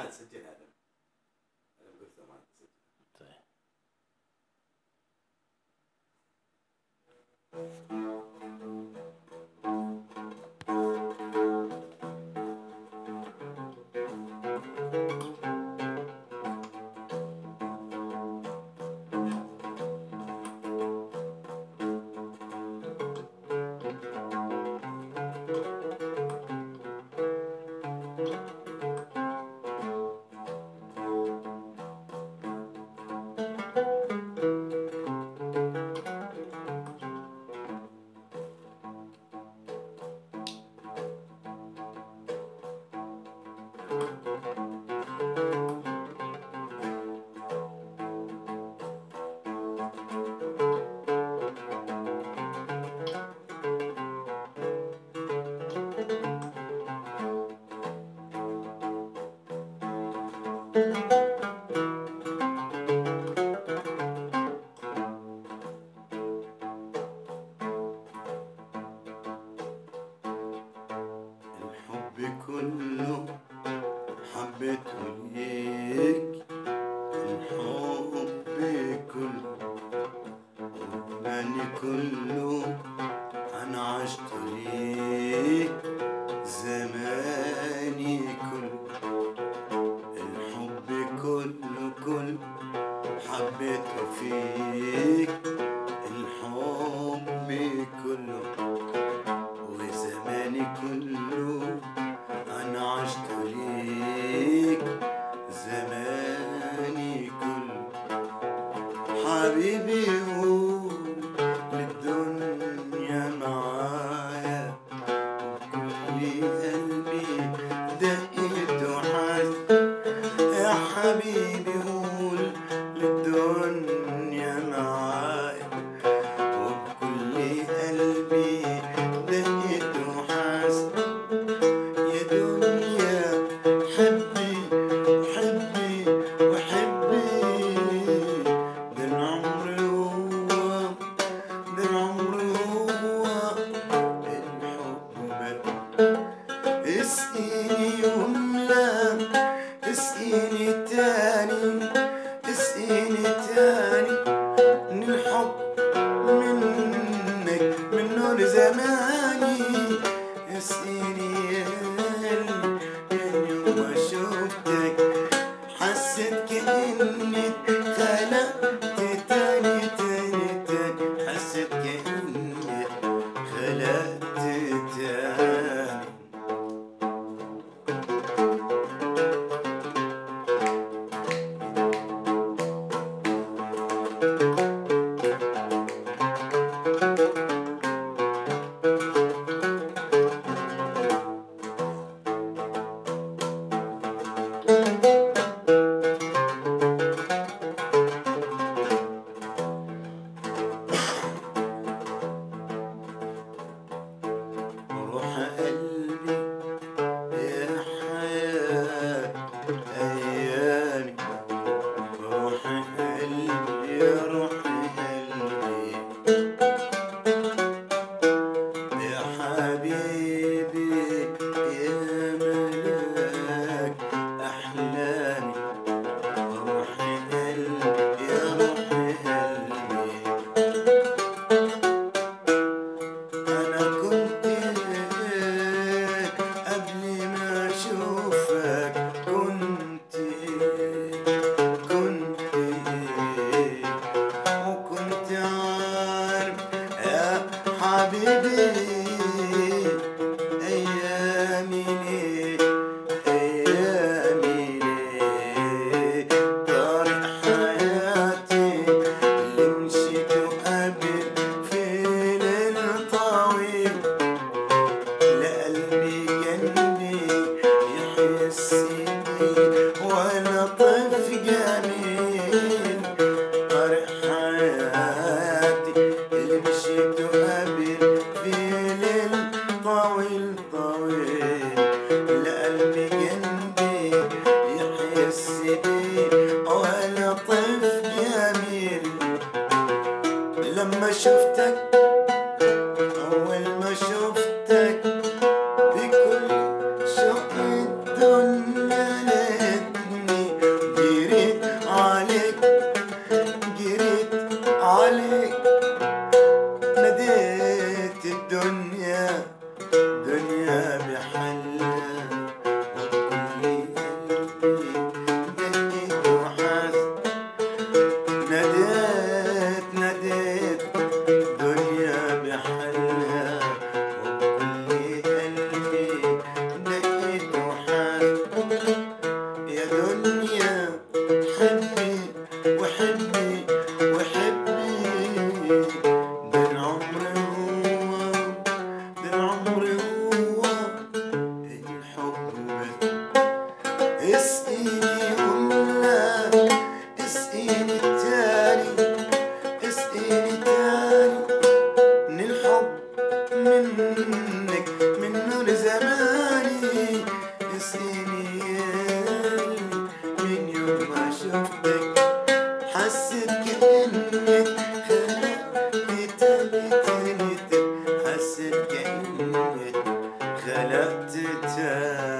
تسجل هذا قلت ما تسجل. طيب الحب كله حبيته ليك، الحب كله وماني كله أنا عشت ليك، زماني كله الحب كله حبيته فيك، الحب كله وزماني كله أنا عشت ليك، زماني كله حبيبي قول للدنيا معايا، كل قلبي دقت وحس، يا حبيبي قول للدنيا معايا، وبكل قلبي دقت وحس، يا دنيا حبي حبي وحبي، ده العمر هو ده العمر هو الحب بقى، اسقيني يملى اسقيني تاني، اسقيني تاني من الحب منك من نور زماني، اسقيني يا قلبي من يوم ما شفتك حسيت كأني اتخلقت تاني تاني تاني، حسيت كأني خلقت تاني. روح قلبي يا حياة أيامي، روح قلبي يا روح قلبي، يا حبيبي يا ملاك أحلامي، روح قلبي يا روح قلبي، أنا كنت قبل ما أشوفك كنت وكنت عارف يا حبيبي أيامي ليه أيامي ليه، طريق حياتي اللي مشيته قبل في ليل طويل، لا قلبي جنبي يحس بيه ولا طف جميل، طريق حياتي اللي مشيته قبل في دنيا دنيا بحلها وبكل قلبي دقيت وحس ناديت دنيا بحلها وبكل قلبي دقيت وحس يا دنيا حبي وحبي وحبي ده العمر هو ده العمر هو الحب بس اسقيني قلنا اسقيني التاني اسقيني تاني من الحب منك من نور زماني اسقيني يالي من يوم ما شفتك حسيت كأنك خلقت تاني حسيت كأنك خلقت تاني